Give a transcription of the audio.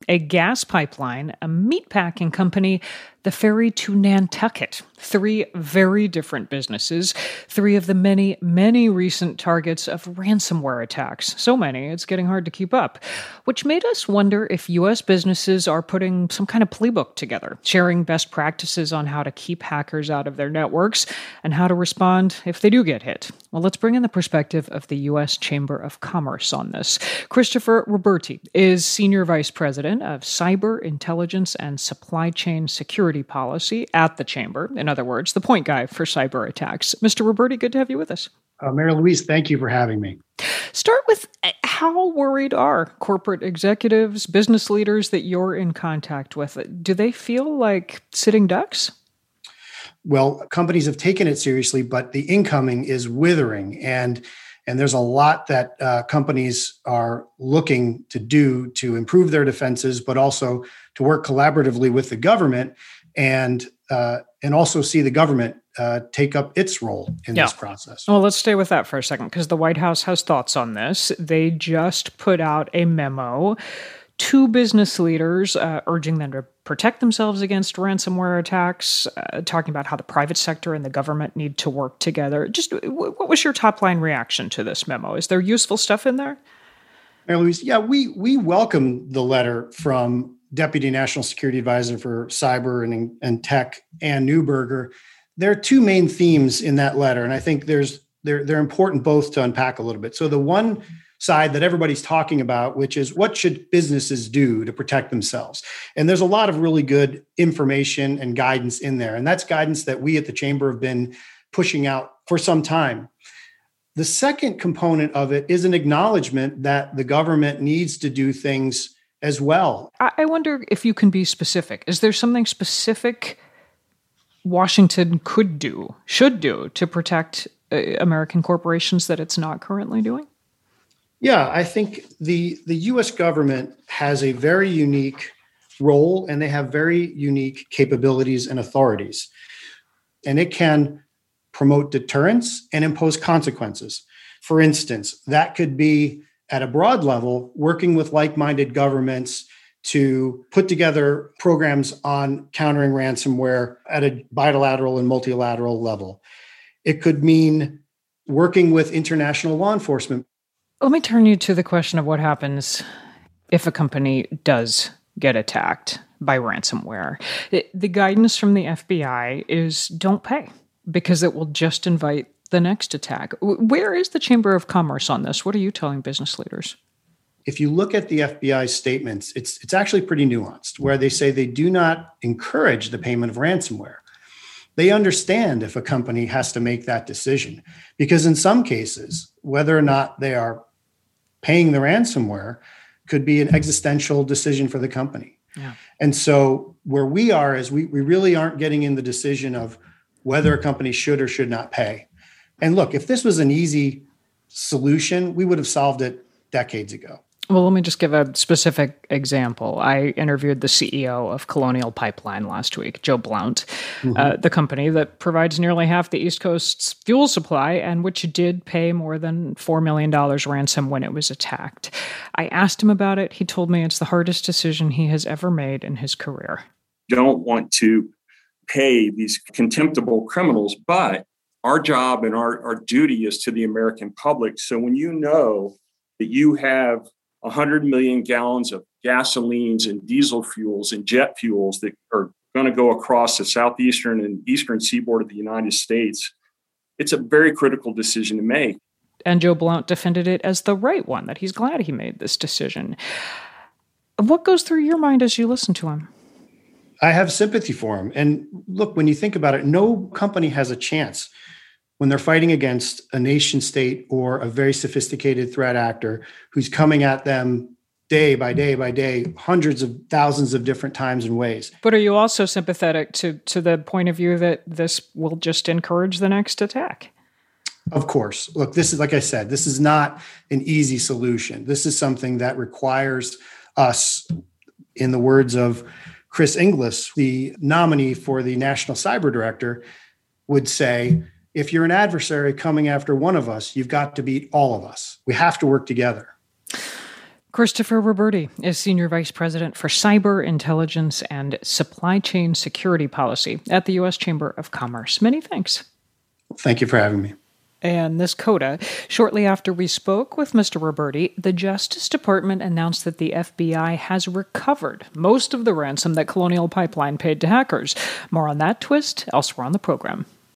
a gas pipeline, a meatpacking company, the ferry to Nantucket. Three very different businesses, three of the many, many recent targets of ransomware attacks. So many, it's getting hard to keep up. Which made us wonder if U.S. businesses are putting some kind of playbook together, sharing best practices on how to keep hackers out of their networks and how to respond if they do get hit. Well, let's bring in the perspective of the U.S. Chamber of Commerce on this. Christopher Roberti is Senior Vice President of Cyber Intelligence and Supply Chain Security Policy at the Chamber. In other words, the point guy for cyber attacks. Mr. Roberti, good to have you with us. Mary Louise, thank you for having me. Start with how worried are corporate executives, business leaders that you're in contact with? Do they feel like sitting ducks? Well, companies have taken it seriously, but the incoming is withering. And there's a lot that companies are looking to do to improve their defenses, but also to work collaboratively with the government and also see the government take up its role in this process. Well, let's stay with that for a second, because the White House has thoughts on this. They just put out a memo to business leaders urging them to protect themselves against ransomware attacks, talking about how the private sector and the government need to work together. Just what was your top line reaction to this memo? Is there useful stuff in there? Mary Louise, we welcome the letter from Deputy National Security Advisor for Cyber and Tech, Ann Neuberger. There are two main themes in that letter, and I think they're important both to unpack a little bit. So the one side that everybody's talking about, which is what should businesses do to protect themselves? And there's a lot of really good information and guidance in there. And that's guidance that we at the Chamber have been pushing out for some time. The second component of it is an acknowledgement that the government needs to do things as well. I wonder if you can be specific. Is there something specific Washington should do to protect American corporations that it's not currently doing? Yeah, I think the U.S. government has a very unique role, and they have very unique capabilities and authorities. And it can promote deterrence and impose consequences. For instance, that could be at a broad level, working with like-minded governments to put together programs on countering ransomware at a bilateral and multilateral level. It could mean working with international law enforcement. Let me turn you to the question of what happens if a company does get attacked by ransomware. The guidance from the FBI is don't pay, because it will just invite the next attack. Where is the Chamber of Commerce on this? What are you telling business leaders? If you look at the FBI's statements, it's actually pretty nuanced, where they say they do not encourage the payment of ransomware. They understand if a company has to make that decision, because in some cases, whether or not they are paying the ransomware could be an existential decision for the company. Yeah. And so where we are is we really aren't getting in the decision of whether a company should or should not pay. And look, if this was an easy solution, we would have solved it decades ago. Well, let me just give a specific example. I interviewed the CEO of Colonial Pipeline last week, Joe Blount, the company that provides nearly half the East Coast's fuel supply and which did pay more than $4 million ransom when it was attacked. I asked him about it. He told me it's the hardest decision he has ever made in his career. Don't want to pay these contemptible criminals, but our job and our duty is to the American public. So when you know that you have 100 million gallons of gasolines and diesel fuels and jet fuels that are going to go across the southeastern and eastern seaboard of the United States, it's a very critical decision to make. And Joe Blount defended it as the right one, that he's glad he made this decision. What goes through your mind as you listen to him? I have sympathy for him. And look, when you think about it, no company has a chance when they're fighting against a nation state or a very sophisticated threat actor who's coming at them day by day by day, hundreds of thousands of different times and ways. But are you also sympathetic to the point of view that this will just encourage the next attack? Of course. Look, this is, like I said, this is not an easy solution. This is something that requires us, in the words of Chris Inglis, the nominee for the National Cyber Director, would say, if you're an adversary coming after one of us, you've got to beat all of us. We have to work together. Christopher Roberti is Senior Vice President for Cyber Intelligence and Supply Chain Security Policy at the U.S. Chamber of Commerce. Many thanks. Thank you for having me. And this coda, shortly after we spoke with Mr. Roberti, the Justice Department announced that the FBI has recovered most of the ransom that Colonial Pipeline paid to hackers. More on that twist elsewhere on the program.